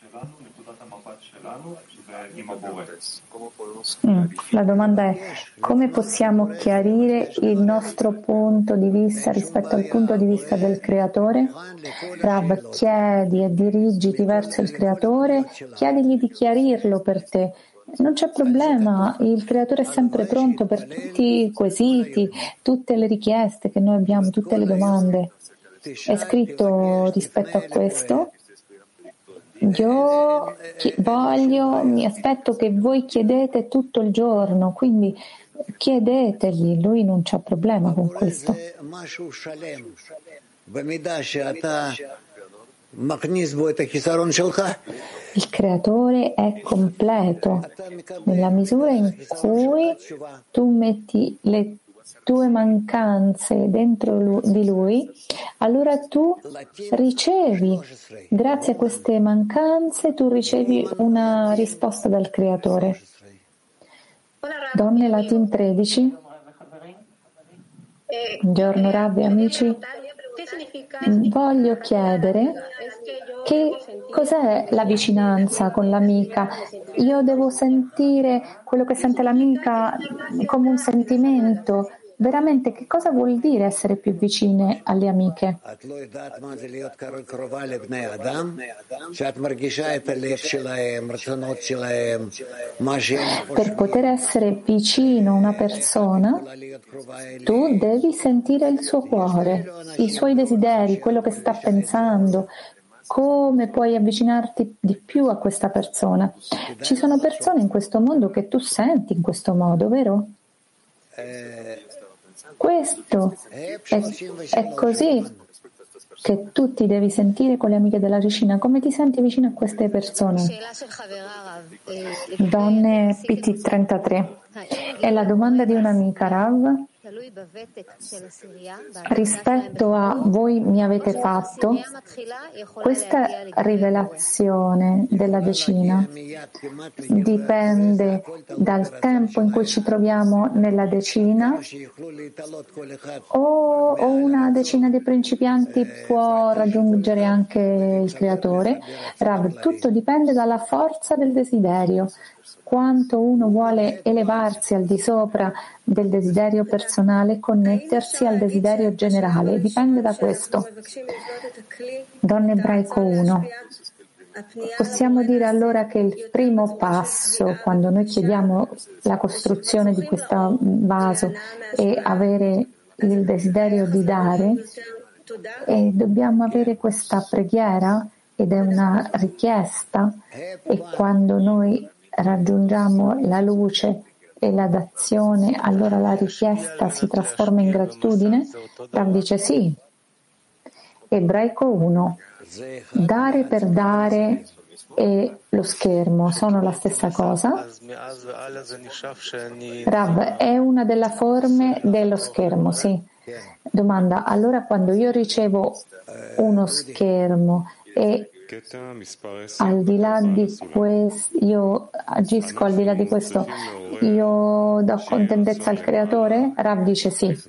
Mm. La domanda è: come possiamo chiarire il nostro punto di vista rispetto al punto di vista del Creatore? Rav, chiedi e dirigiti verso il Creatore, chiedigli di chiarirlo per te. Non c'è problema, il Creatore è sempre pronto per tutti i quesiti, tutte le richieste che noi abbiamo, tutte le domande. È scritto rispetto a questo: io voglio, mi aspetto che voi chiedete tutto il giorno, quindi chiedetegli, lui non c'ha problema con questo. Il Creatore è completo nella misura in cui tu metti le tue mancanze dentro lui, di lui, allora tu ricevi, grazie a queste mancanze, tu ricevi una risposta dal Creatore. Donne Latin tredici. Buongiorno Rabbi, amici. Voglio chiedere che cos'è la vicinanza con l'amica. Io devo sentire quello che sente l'amica come un sentimento. Veramente, che cosa vuol dire essere più vicine alle amiche? Per poter essere vicino a una persona, tu devi sentire il suo cuore, i suoi desideri, quello che sta pensando. Come puoi avvicinarti di più a questa persona? Ci sono persone in questo mondo che tu senti in questo modo, vero? Questo è, è così che tu ti devi sentire con le amiche della vicina. Come ti senti vicino a queste persone? Donne P T trentatré. È la domanda di un'amica, Rav. Rispetto a voi mi avete fatto, questa rivelazione della decina dipende dal tempo in cui ci troviamo nella decina, o, o una decina di principianti può raggiungere anche il Creatore. Rav, tutto dipende dalla forza del desiderio. Quanto uno vuole elevarsi al di sopra del desiderio personale e connettersi al desiderio generale, dipende da questo. Donna Ebraico uno. Possiamo dire allora che il primo passo, quando noi chiediamo la costruzione di questo vaso e avere il desiderio di dare, e dobbiamo avere questa preghiera ed è una richiesta, e quando noi raggiungiamo la luce e la dazione, allora la richiesta si trasforma in gratitudine? Rav dice sì. Ebraico uno. Dare per dare e lo schermo sono la stessa cosa? Rav, è una delle forme dello schermo, sì. Domanda, allora quando io ricevo uno schermo e al di là di questo, io agisco al di là di questo, io do contentezza al Creatore? Rav dice sì.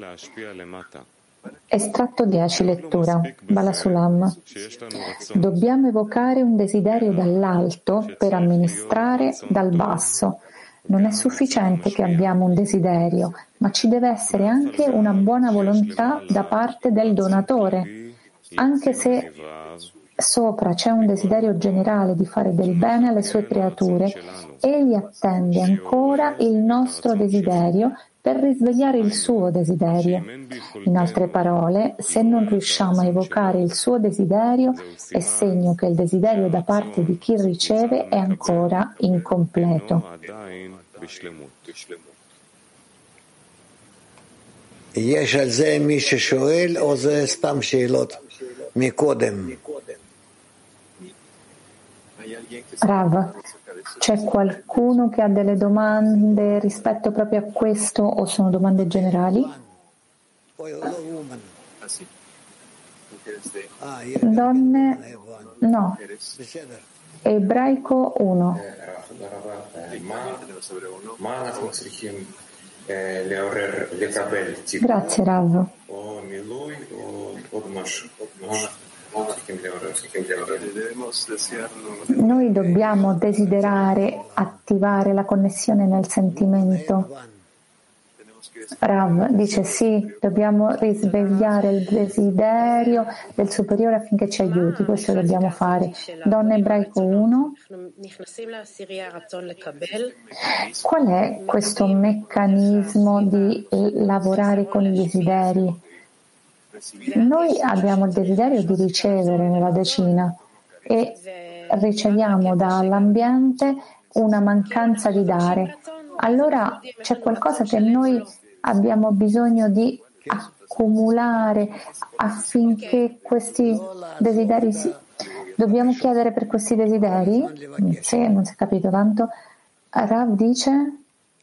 Estratto dieci, lettura, Balasulam. Dobbiamo evocare un desiderio dall'alto per amministrare dal basso. Non è sufficiente che abbiamo un desiderio, ma ci deve essere anche una buona volontà da parte del donatore, anche se sopra c'è un desiderio generale di fare del bene alle sue creature. Egli attende ancora il nostro desiderio per risvegliare il suo desiderio. In altre parole, se non riusciamo a evocare il suo desiderio, è segno che il desiderio da parte di chi riceve è ancora incompleto. יש על זה מי ששואל או זה סתם שאלות מקודם? Rav, c'è qualcuno che ha delle domande rispetto proprio a questo o sono domande generali? Donne? No. Ebraico uno. Grazie Rav. Noi dobbiamo desiderare attivare la connessione nel sentimento. Rav dice sì, dobbiamo risvegliare il desiderio del superiore affinché ci aiuti, questo dobbiamo fare. Donna Ebraico uno. Qual è questo meccanismo di lavorare con i desideri? Noi abbiamo il desiderio di ricevere nella decina e riceviamo dall'ambiente una mancanza di dare. Allora c'è qualcosa che noi abbiamo bisogno di accumulare affinché questi desideri si... Dobbiamo chiedere per questi desideri? Sì, non si è capito tanto. Rav dice: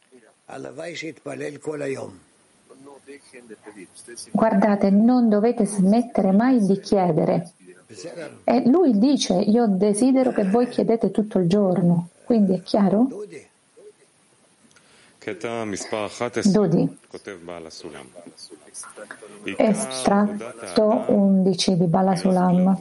guardate, non dovete smettere mai di chiedere. E lui dice: io desidero che voi chiedete tutto il giorno. Quindi è chiaro? Dodi. Estratto undici di Bala Sulam.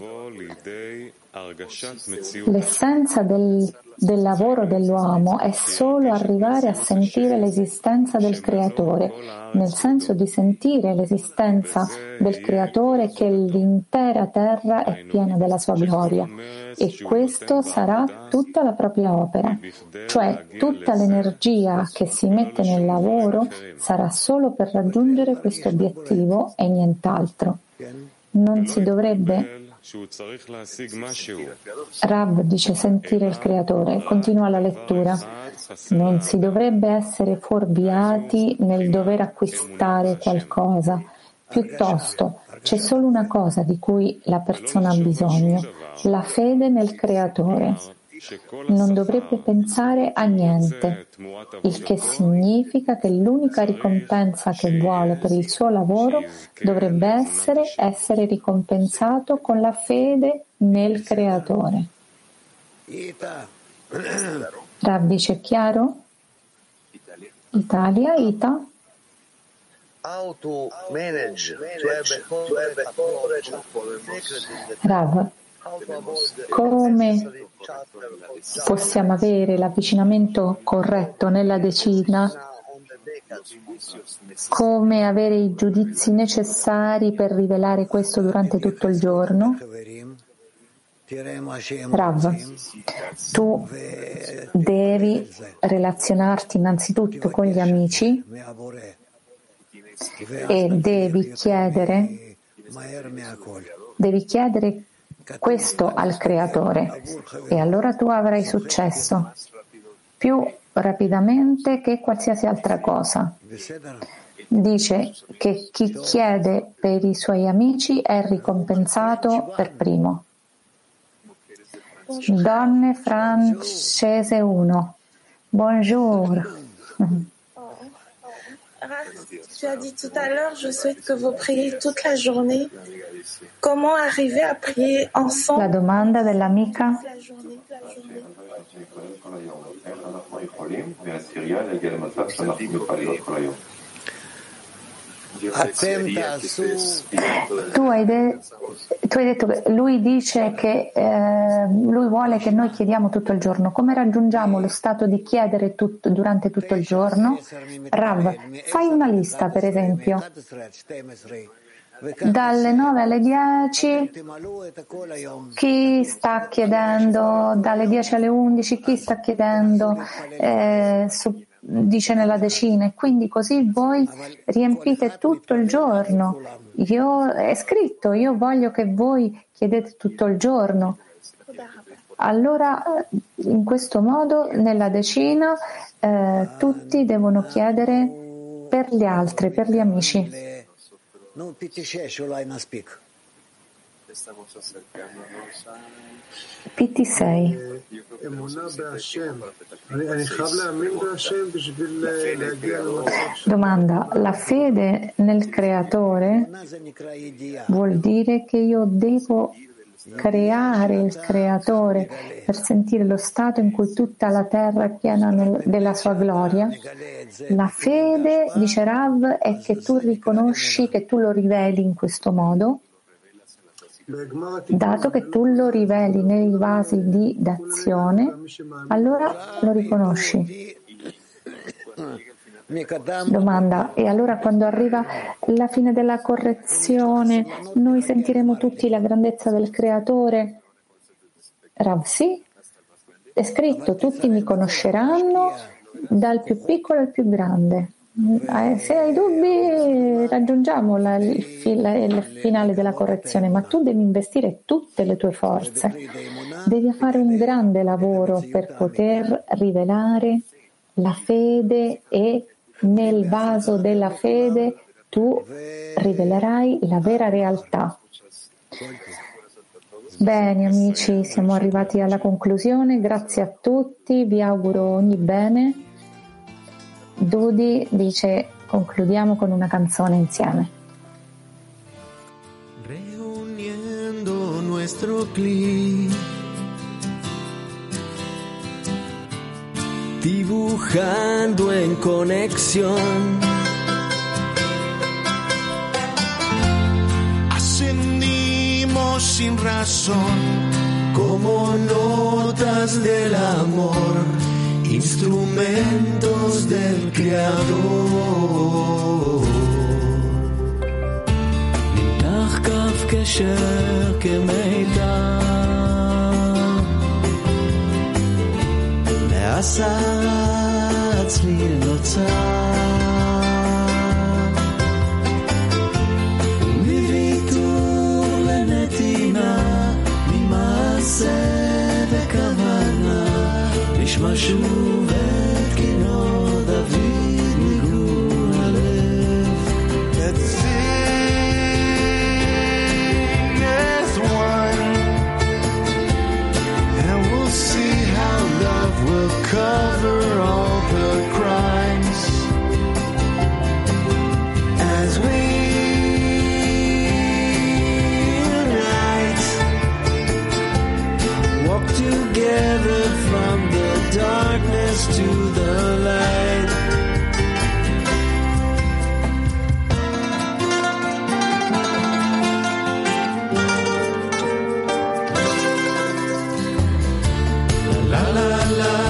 L'essenza del, del lavoro dell'uomo è solo arrivare a sentire l'esistenza del Creatore, nel senso di sentire l'esistenza del Creatore, che l'intera terra è piena della sua gloria, e questo sarà tutta la propria opera, cioè tutta l'energia che si mette nel lavoro sarà solo per raggiungere questo obiettivo e nient'altro. Non si dovrebbe Rav dice sentire il Creatore, continua la lettura. Non si dovrebbe essere fuorviati nel dover acquistare qualcosa, piuttosto c'è solo una cosa di cui la persona ha bisogno, la fede nel Creatore. Non dovrebbe pensare a niente, il che significa che l'unica ricompensa che vuole per il suo lavoro dovrebbe essere essere ricompensato con la fede nel Creatore. Rav dice chiaro? Italia, Ita? Rav, come possiamo avere l'avvicinamento corretto nella decina? Come avere i giudizi necessari per rivelare questo durante tutto il giorno? Rav, tu devi relazionarti innanzitutto con gli amici e devi chiedere, devi chiedere questo al Creatore, e allora tu avrai successo più rapidamente che qualsiasi altra cosa. Dice che chi chiede per i suoi amici è ricompensato per primo. Donne francese uno. Bonjour. Tu as dit tout à l'heure, je souhaite que vous priez toute la journée. Comment arriver à prier ensemble? La domanda dell'amica. Tu hai, de- tu hai detto che lui dice che eh, lui vuole che noi chiediamo tutto il giorno. Come raggiungiamo lo stato di chiedere tutto, durante tutto il giorno? Rav, fai una lista, per esempio. Dalle nove alle dieci chi sta chiedendo, dalle dieci alle undici chi sta chiedendo, eh, su, dice nella decina, e quindi così voi riempite tutto il giorno. Io, è scritto, io voglio che voi chiedete tutto il giorno. Allora, in questo modo, nella decina, eh, tutti devono chiedere per gli altri, per gli amici. P T sei. Domanda: la fede nel Creatore vuol dire che io devo creare il creatore, per sentire lo stato in cui tutta la terra è piena nel, della sua gloria. La fede, dice Rav, è che tu riconosci, che tu lo riveli in questo modo, dato che tu lo riveli nei vasi di d'azione, allora lo riconosci. Domanda: e allora quando arriva la fine della correzione noi sentiremo tutti la grandezza del creatore? Rav, sì, è scritto, tutti mi conosceranno dal più piccolo al più grande. Se hai dubbi raggiungiamo la, il, fila, il finale della correzione, ma tu devi investire tutte le tue forze, devi fare un grande lavoro per poter rivelare la fede, e nel vaso della fede tu rivelerai la vera realtà. Bene amici, siamo arrivati alla conclusione, grazie a tutti, vi auguro ogni bene. Dudi dice: concludiamo con una canzone insieme. Reuniendo nuestro clic, dibujando en conexión, ascendimos sin razón, como notas del amor, instrumentos del Creador. נמתח קו קשר כמיתר, נעשה עצמי נוצר, מוויתור לנתינה, ממעשה וכוונה, נשמע שוב את כינור דוד מגור הלב. Let's sing as one, and we'll see how love will cover all the crimes as we unite, walk together from the darkness to the light. La la la.